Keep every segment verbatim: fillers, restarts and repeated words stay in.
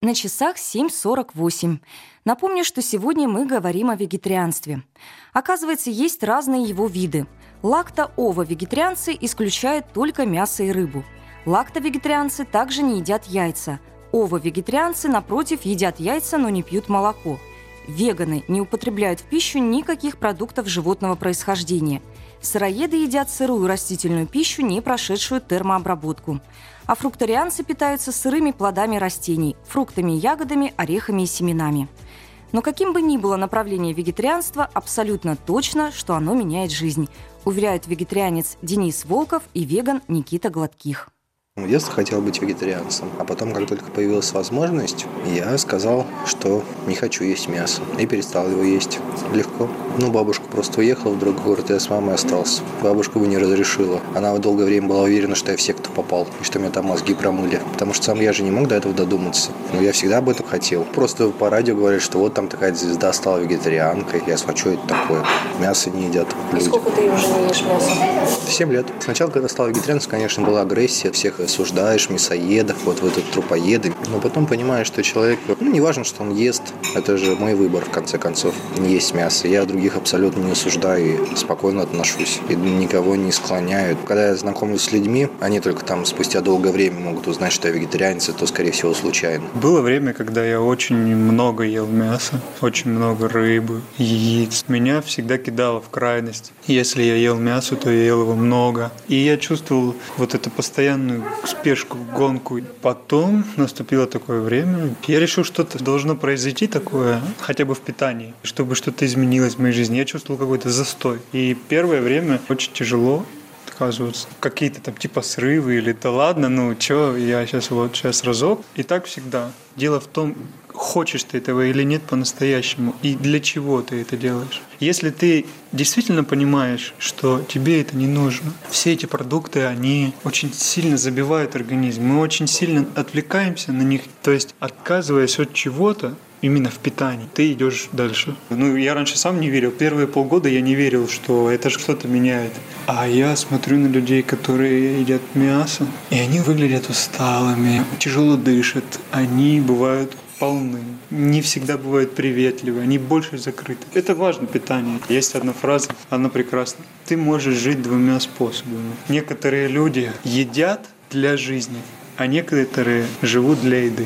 На часах семь сорок восемь. Напомню, что сегодня мы говорим о вегетарианстве. Оказывается, есть разные его виды. Лакто-ово-вегетарианцы исключают только мясо и рыбу. Лакто-вегетарианцы также не едят яйца. Ово-вегетарианцы, напротив, едят яйца, но не пьют молоко. Веганы не употребляют в пищу никаких продуктов животного происхождения. Сыроеды едят сырую растительную пищу, не прошедшую термообработку. А фруктарианцы питаются сырыми плодами растений, фруктами и ягодами, орехами и семенами. Но каким бы ни было направление вегетарианства, абсолютно точно, что оно меняет жизнь, уверяют вегетарианец Денис Волков и веган Никита Гладких. В детстве хотел быть вегетарианцем, а потом, как только появилась возможность, я сказал, что не хочу есть мясо, и перестал его есть. Легко. Ну, бабушка просто уехала в другой город, и я с мамой остался. Бабушка бы не разрешила. Она долгое время была уверена, что я в секту попал, и что меня там мозги промыли. Потому что сам я же не мог до этого додуматься. Но я всегда об этом хотел. Просто по радио говорят, что вот там такая звезда стала вегетарианкой. Я смотрю, что это такое. Мясо не едят люди. И сколько ты уже не ешь мясо? Семь лет. Сначала, когда стал вегетарианцем, конечно, была агрессия. Всех осуждаешь, мясоедов, вот вы тут трупоеды. Но потом понимаешь, что человек, ну, не важно, что он ест, это же мой выбор, в конце концов, не есть мясо. Я других абсолютно не осуждаю и спокойно отношусь. И никого не склоняю. Когда я знакомлюсь с людьми, они только там спустя долгое время могут узнать, что я вегетарианец, и то, скорее всего, случайно. Было время, когда я очень много ел мяса, очень много рыбы, яиц. Меня всегда кидало в крайность. Если я ел мясо, то я ел его много. И я чувствовал вот эту постоянную спешку, гонку. Потом наступило такое время. Я решил, что-то должно произойти такое, хотя бы в питании, чтобы что-то изменилось в моей жизни. Я чувствовал какой-то застой. И первое время очень тяжело отказываться. Какие-то там типа срывы или да ладно, ну чё, я сейчас вот сейчас разок. И так всегда. Дело в том, хочешь ты этого или нет по-настоящему, и для чего ты это делаешь. Если ты действительно понимаешь, что тебе это не нужно, все эти продукты, они очень сильно забивают организм, мы очень сильно отвлекаемся на них, то есть отказываясь от чего-то, именно в питании, ты идешь дальше. Ну, я раньше сам не верил. Первые полгода я не верил, что это что-то меняет. А я смотрю на людей, которые едят мясо, и они выглядят усталыми, тяжело дышат, они бывают полны, не всегда бывают приветливы, они больше закрыты. Это важно, питание. Есть одна фраза, она прекрасна. Ты можешь жить двумя способами. Некоторые люди едят для жизни, а некоторые живут для еды.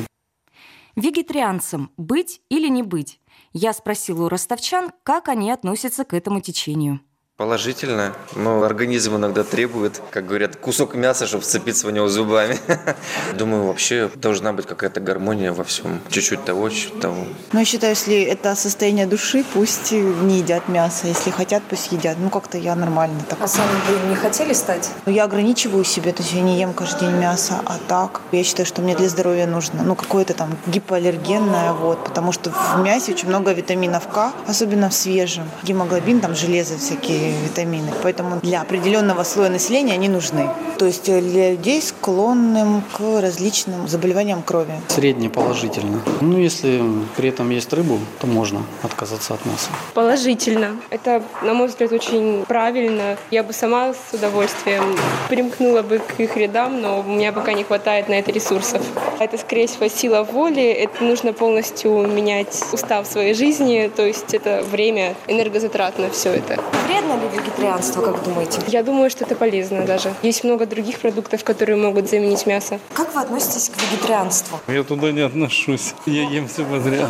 Вегетарианцам быть или не быть? Я спросила у ростовчан, как они относятся к этому течению. Положительно, но организм иногда требует, как говорят, кусок мяса, чтобы вцепиться в него зубами. Думаю, вообще должна быть какая-то гармония во всем. Чуть-чуть того, чуть-чуть того. Ну, я считаю, если это состояние души, пусть не едят мясо. Если хотят, пусть едят. Ну, как-то я нормально так. А сами вы не хотели стать? Ну, я ограничиваю себя, то есть я не ем каждый день мясо, а так. Я считаю, что мне для здоровья нужно, ну, какое-то там гипоаллергенное, вот, потому что в мясе очень много витаминов К, особенно в свежем. Гемоглобин, там, железо всякие, витамины. Поэтому для определенного слоя населения они нужны. То есть для людей, склонным к различным заболеваниям крови. Средне положительно. Ну, если при этом есть рыбу, то можно отказаться от мяса. Положительно. Это, на мой взгляд, очень правильно. Я бы сама с удовольствием примкнула бы к их рядам, но у меня пока не хватает на это ресурсов. Это, скорее всего, сила воли. Это нужно полностью менять устав своей жизни. То есть это время энергозатратно все это. Вредно ли вегетарианство, как думаете? Я думаю, что это полезно даже. Есть много других продуктов, которые могут заменить мясо. Как вы относитесь к вегетарианству? Я туда не отношусь. Я ем все подряд.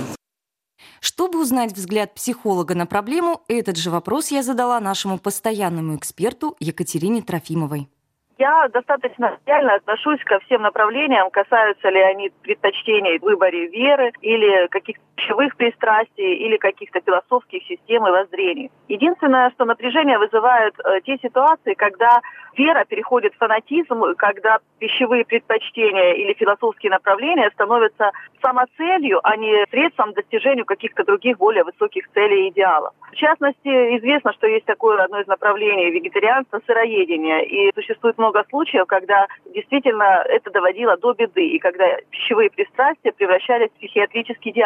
Чтобы узнать взгляд психолога на проблему, этот же вопрос я задала нашему постоянному эксперту Екатерине Трофимовой. Я достаточно реально отношусь ко всем направлениям, касаются ли они предпочтений в выборе веры или каких-то пищевых пристрастий или каких-то философских систем и воззрений. Единственное, что напряжение вызывает э, те ситуации, когда вера переходит в фанатизм, когда пищевые предпочтения или философские направления становятся самоцелью, а не средством к достижению каких-то других более высоких целей и идеалов. В частности, известно, что есть такое одно из направлений вегетарианства – сыроедение. И существует много случаев, когда действительно это доводило до беды, и когда пищевые пристрастия превращались в психиатрический диагноз.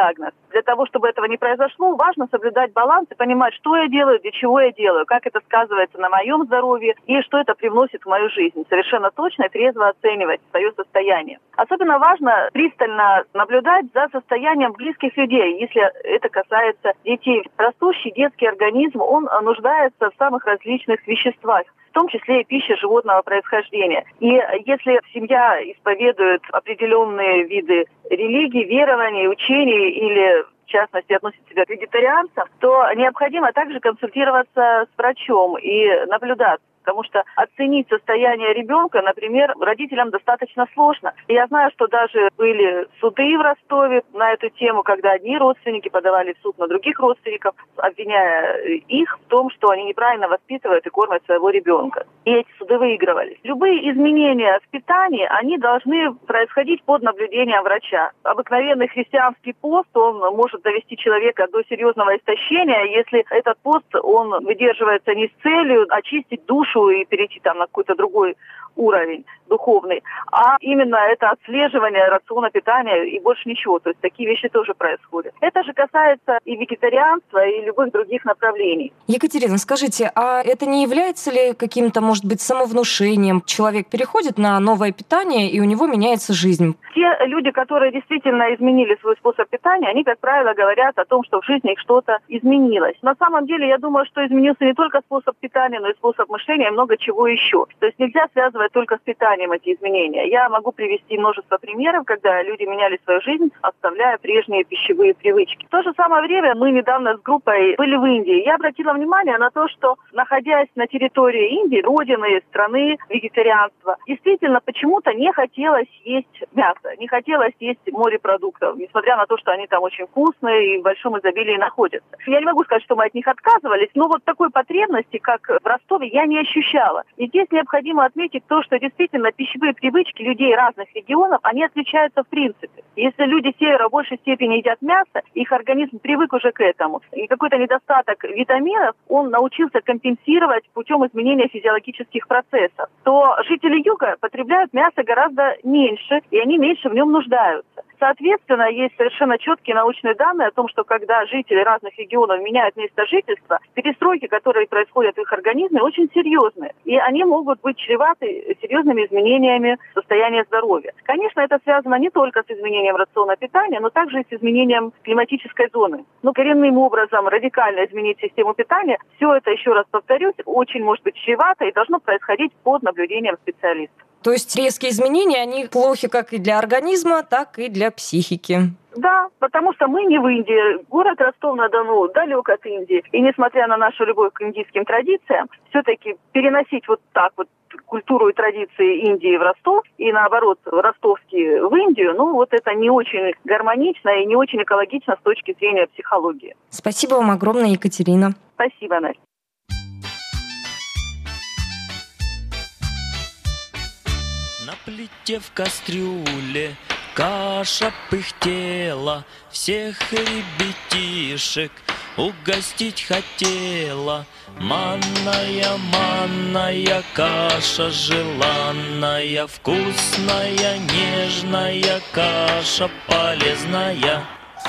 Для того, чтобы этого не произошло, важно соблюдать баланс и понимать, что я делаю, для чего я делаю, как это сказывается на моем здоровье и что это привносит в мою жизнь. Совершенно точно и трезво оценивать свое состояние. Особенно важно пристально наблюдать за состоянием близких людей, если это касается детей. Растущий детский организм, он нуждается в самых различных веществах, в том числе и пища животного происхождения. И если семья исповедует определенные виды религий, верований, учений или, в частности, относит себя к вегетарианцам, то необходимо также консультироваться с врачом и наблюдаться. Потому что оценить состояние ребенка, например, родителям достаточно сложно. И я знаю, что даже были суды в Ростове на эту тему, когда одни родственники подавали в суд на других родственников, обвиняя их в том, что они неправильно воспитывают и кормят своего ребенка. И эти суды выигрывались. Любые изменения в питании, они должны происходить под наблюдением врача. Обыкновенный христианский пост, он может довести человека до серьезного истощения, если этот пост, он выдерживается не с целью очистить душу и перейти там на какой-то другой уровень духовный, а именно это отслеживание рациона питания и больше ничего. То есть такие вещи тоже происходят. Это же касается и вегетарианства, и любых других направлений. Екатерина, скажите, а это не является ли каким-то, может быть, самовнушением? Человек переходит на новое питание, и у него меняется жизнь. Те люди, которые действительно изменили свой способ питания, они, как правило, говорят о том, что в жизни их что-то изменилось. На самом деле, я думаю, что изменился не только способ питания, но и способ мышления, и много чего еще. То есть нельзя связывать только с питанием эти изменения. Я могу привести множество примеров, когда люди меняли свою жизнь, оставляя прежние пищевые привычки. В то же самое время мы недавно с группой были в Индии. Я обратила внимание на то, что, находясь на территории Индии, родины, страны вегетарианства, действительно почему-то не хотелось есть мясо, не хотелось есть морепродуктов, несмотря на то, что они там очень вкусные и в большом изобилии находятся. Я не могу сказать, что мы от них отказывались, но вот такой потребности, как в Ростове, я не ощущала. И здесь необходимо отметить то, что действительно пищевые привычки людей разных регионов, они отличаются в принципе. Если люди севера в большей степени едят мясо, их организм привык уже к этому, и какой-то недостаток витаминов он научился компенсировать путем изменения физиологических процессов, то жители юга потребляют мясо гораздо меньше, и они меньше в нем нуждаются. Соответственно, есть совершенно четкие научные данные о том, что когда жители разных регионов меняют место жительства, перестройки, которые происходят в их организме, очень серьезные. И они могут быть чреваты серьезными изменениями состояния здоровья. Конечно, это связано не только с изменением рациона питания, но также и с изменением климатической зоны. Но коренным образом радикально изменить систему питания, все это, еще раз повторюсь, очень может быть чревато и должно происходить под наблюдением специалистов. То есть резкие изменения, они плохи как и для организма, так и для психики. Да, потому что мы не в Индии. Город Ростов-на-Дону далек от Индии. И несмотря на нашу любовь к индийским традициям, все-таки переносить вот так вот культуру и традиции Индии в Ростов и, наоборот, ростовские в Индию, ну вот это не очень гармонично и не очень экологично с точки зрения психологии. Спасибо вам огромное, Екатерина. Спасибо, Настя. На плите в кастрюле каша пыхтела, всех ребятишек угостить хотела. Манная, манная каша желанная, вкусная, нежная каша полезная.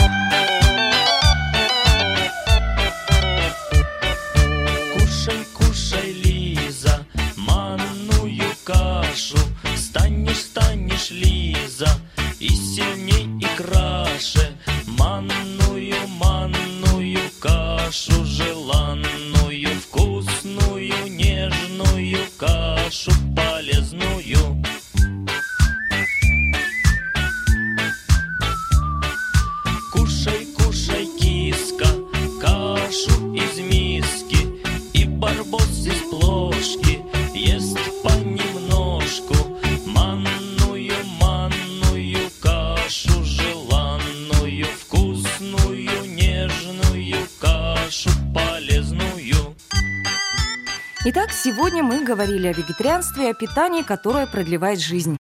Кушай, кушай, Лиза, манную кашу. Станешь, станешь, Лиза, и сильней, и краше. Манную, манную кашу желанную, вкусную, нежную кашу полезную. Кушай, кушай, киска, кашу из миски, и барбос из плошки ест понемножку. Манную, манную кашу желанную, вкусную, нежную кашу полезную. Итак, сегодня мы говорили о вегетарианстве и о питании, которое продлевает жизнь.